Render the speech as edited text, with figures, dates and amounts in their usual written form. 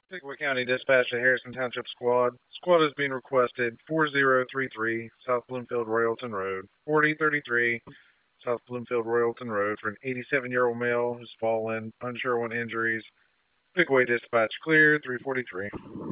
Pickaway County Dispatch to Harrison Township Squad. Squad is being requested 4033 South Bloomfield Royalton Road, 4033 South Bloomfield Royalton Road for an 87-year-old male who's fallen, unsure what injuries. Pickaway Dispatch clear, 343.